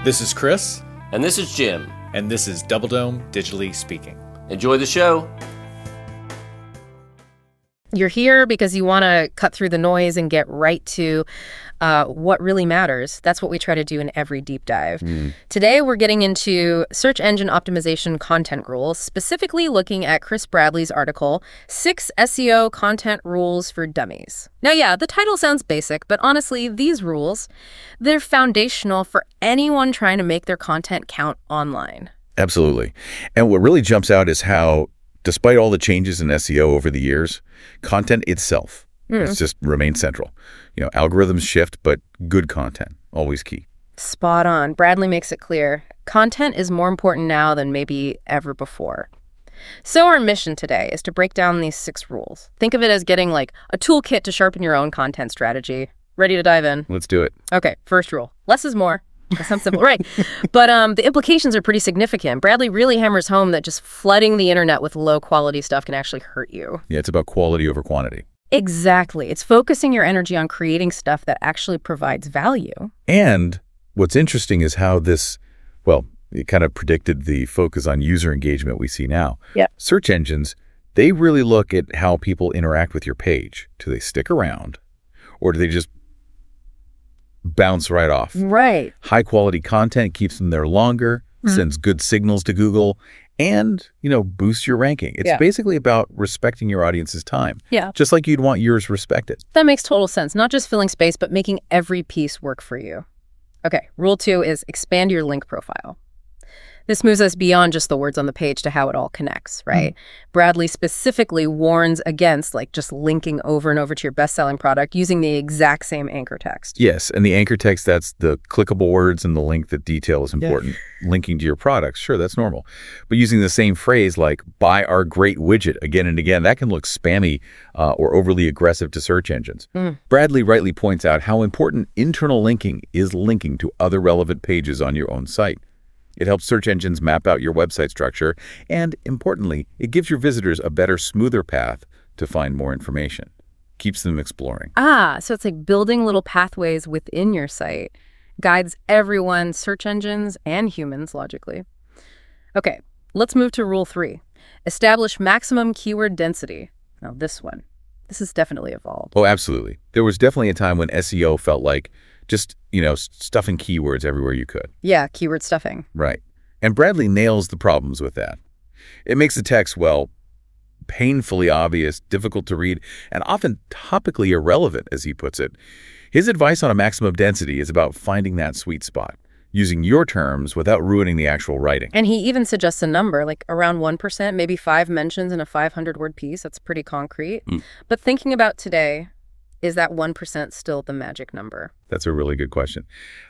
This is Chris. And this is Jim. And this is Double Dome Digitally Speaking. Enjoy the show. You're here because you want to cut through the noise and get right to what really matters. That's what we try to do in every deep dive. Today, we're getting into search engine optimization content rules, specifically looking at Chris Bradley's article, 6 SEO Content Rules for Dummies. Now, yeah, the title sounds basic, but honestly, these rules, they're foundational for anyone trying to make their content count online. Absolutely. And what really jumps out is how, despite all the changes in SEO over the years, content itself has just remained central. You know, algorithms shift, but good content, always key. Spot on. Bradley makes it clear. Content is more important now than maybe ever before. So our mission today is to break down these 6 rules. Think of it as getting like a toolkit to sharpen your own content strategy. Ready to dive in? Let's do it. Okay, first rule. Less is more. That sounds simple, right? But the implications are pretty significant. Bradley really hammers home that just flooding the internet with low-quality stuff can actually hurt you. Yeah, it's about quality over quantity. Exactly. It's focusing your energy on creating stuff that actually provides value. And what's interesting is how this, well, it kind of predicted the focus on user engagement we see now. Yeah. Search engines, they really look at how people interact with your page. Do they stick around, or do they just bounce right off? Right. High quality content keeps them there longer, sends good signals to Google, and, you know, boosts your ranking. It's basically about respecting your audience's time. Yeah. Just like you'd want yours respected. That makes total sense. Not just filling space, but making every piece work for you. Okay, rule 2 is expand your link profile. This moves us beyond just the words on the page to how it all connects, right? Bradley specifically warns against just linking over and over to your best-selling product using the exact same anchor text. Yes, and the anchor text, that's the clickable words and the link that detail is important. Linking to your products, sure, that's normal. But using the same phrase like, buy our great widget again and again, that can look spammy or overly aggressive to search engines. Bradley rightly points out how important internal linking is linking to other relevant pages on your own site. It helps search engines map out your website structure, and importantly, it gives your visitors a better, smoother path to find more information. Keeps them exploring. So it's like building little pathways within your site. Guides everyone, search engines and humans, logically. Okay, let's move to rule 3. Establish maximum keyword density. Now this has definitely evolved. Oh, absolutely. There was definitely a time when SEO felt like just, stuffing keywords everywhere you could. Yeah, keyword stuffing. Right. And Bradley nails the problems with that. It makes the text, painfully obvious, difficult to read, and often topically irrelevant, as he puts it. His advice on a maximum density is about finding that sweet spot, using your terms without ruining the actual writing. And he even suggests a number, like around 1%, maybe 5 mentions in a 500-word piece. That's pretty concrete. But thinking about today, is that 1% still the magic number? That's a really good question.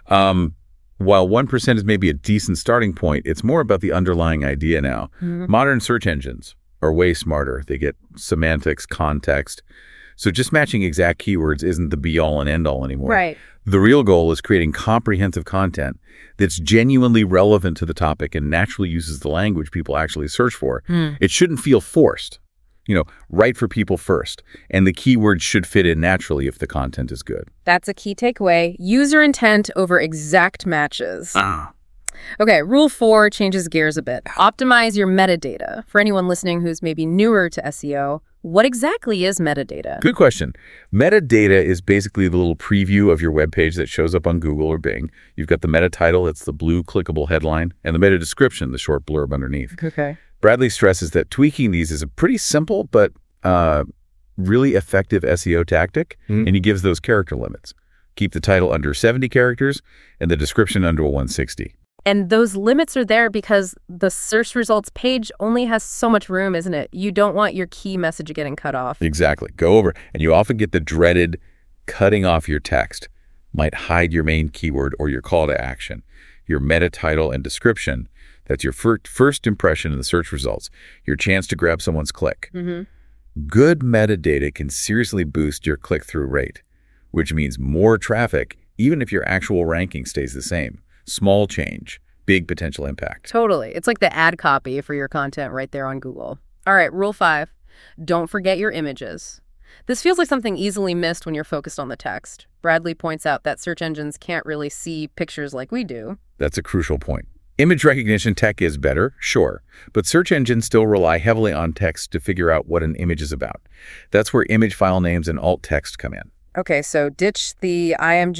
While 1% is maybe a decent starting point, it's more about the underlying idea now. Modern search engines are way smarter. They get semantics, context. So just matching exact keywords isn't the be-all and end-all anymore. Right. The real goal is creating comprehensive content that's genuinely relevant to the topic and naturally uses the language people actually search for. It shouldn't feel forced. Write for people first. And the keywords should fit in naturally if the content is good. That's a key takeaway. User intent over exact matches. Okay, rule 4 changes gears a bit. Optimize your metadata. For anyone listening who's maybe newer to SEO, what exactly is metadata? Good question. Metadata is basically the little preview of your web page that shows up on Google or Bing. You've got the meta title, it's the blue clickable headline, and the meta description, the short blurb underneath. Okay. Bradley stresses that tweaking these is a pretty simple but really effective SEO tactic, and he gives those character limits. Keep the title under 70 characters and the description under 160. And those limits are there because the search results page only has so much room, isn't it? You don't want your key message getting cut off. Exactly. Go over. And you often get the dreaded cutting off your text. Might hide your main keyword or your call to action. Your meta title and description, that's your first impression in the search results. Your chance to grab someone's click. Good metadata can seriously boost your click-through rate, which means more traffic, even if your actual ranking stays the same. Small change, big potential impact. Totally. It's like the ad copy for your content right there on Google. All right, rule 5, don't forget your images. This feels like something easily missed when you're focused on the text. Bradley points out that search engines can't really see pictures like we do. That's a crucial point. Image recognition tech is better, sure, but search engines still rely heavily on text to figure out what an image is about. That's where image file names and alt text come in. Okay, so ditch the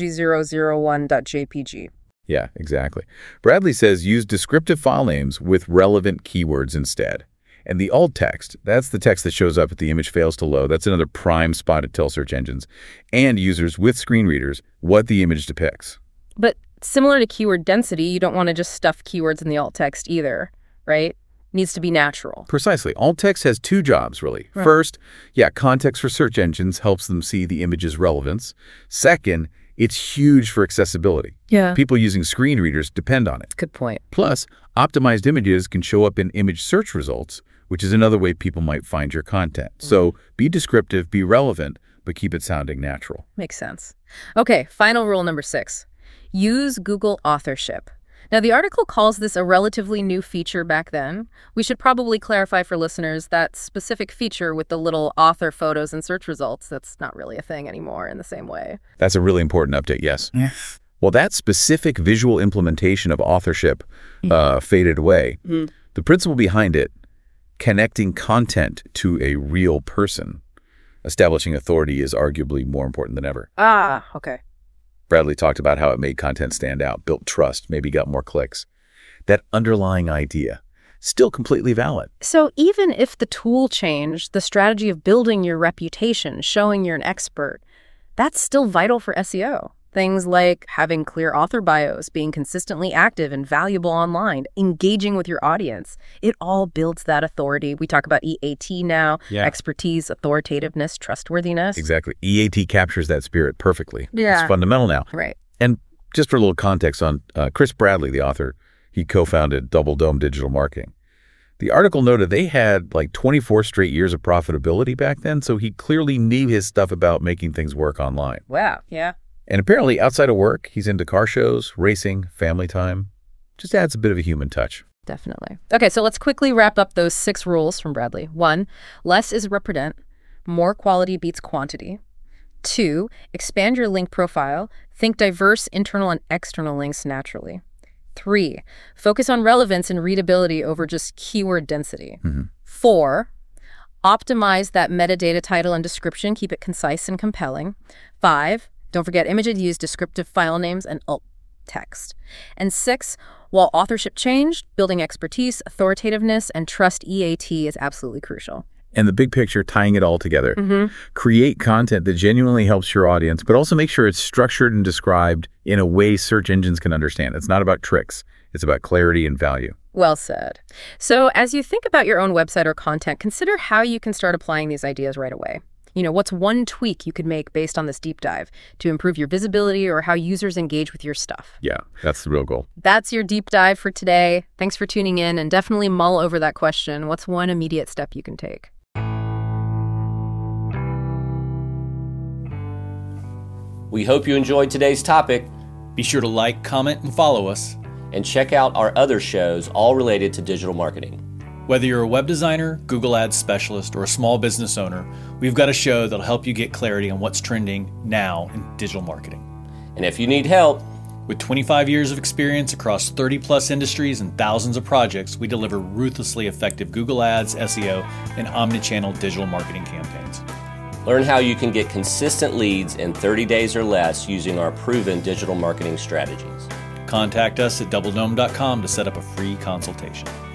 img001.jpg. Yeah, exactly. Bradley says use descriptive file names with relevant keywords instead. And the alt text, that's the text that shows up if the image fails to load. That's another prime spot to tell search engines and users with screen readers what the image depicts. But similar to keyword density, you don't want to just stuff keywords in the alt text either, right? Needs to be natural. Precisely. Alt text has two jobs, really. Right. First, context for search engines helps them see the image's relevance. Second, it's huge for accessibility. Yeah. People using screen readers depend on it. Good point. Plus, optimized images can show up in image search results, which is another way people might find your content. So be descriptive, be relevant, but keep it sounding natural. Makes sense. Okay, final rule number 6. Use Google authorship. Now, the article calls this a relatively new feature back then. We should probably clarify for listeners that specific feature with the little author photos and search results. That's not really a thing anymore in the same way. That's a really important update, yes. Well, that specific visual implementation of authorship faded away. The principle behind it, connecting content to a real person, establishing authority, is arguably more important than ever. Ah, okay. Bradley talked about how it made content stand out, built trust, maybe got more clicks. That underlying idea, still completely valid. So even if the tool changed, the strategy of building your reputation, showing you're an expert, that's still vital for SEO. Things like having clear author bios, being consistently active and valuable online, engaging with your audience. It all builds that authority. We talk about EAT now, expertise, authoritativeness, trustworthiness. Exactly. EAT captures that spirit perfectly. Yeah. It's fundamental now. Right. And just for a little context on Chris Bradley, the author, he co-founded Double Dome Digital Marketing. The article noted they had like 24 straight years of profitability back then, so he clearly knew his stuff about making things work online. Wow. Yeah. And apparently, outside of work, he's into car shows, racing, family time. Just adds a bit of a human touch. Definitely. Okay, so let's quickly wrap up those 6 rules from Bradley. 1, less is repredent. More quality beats quantity. 2, expand your link profile. Think diverse internal and external links naturally. 3, focus on relevance and readability over just keyword density. 4, optimize that metadata title and description. Keep it concise and compelling. 5, don't forget images, use descriptive file names and alt text. And 6, while authorship changed, building expertise, authoritativeness, and trust EAT is absolutely crucial. And the big picture, tying it all together. Create content that genuinely helps your audience, but also make sure it's structured and described in a way search engines can understand. It's not about tricks. It's about clarity and value. Well said. So as you think about your own website or content, consider how you can start applying these ideas right away. What's one tweak you could make based on this deep dive to improve your visibility or how users engage with your stuff? Yeah, that's the real goal. That's your deep dive for today. Thanks for tuning in, and definitely mull over that question. What's one immediate step you can take? We hope you enjoyed today's topic. Be sure to like, comment, and follow us. And check out our other shows, all related to digital marketing. Whether you're a web designer, Google Ads specialist, or a small business owner, we've got a show that'll help you get clarity on what's trending now in digital marketing. And if you need help, with 25 years of experience across 30-plus industries and thousands of projects, we deliver ruthlessly effective Google Ads, SEO, and omnichannel digital marketing campaigns. Learn how you can get consistent leads in 30 days or less using our proven digital marketing strategies. Contact us at doubledome.com to set up a free consultation.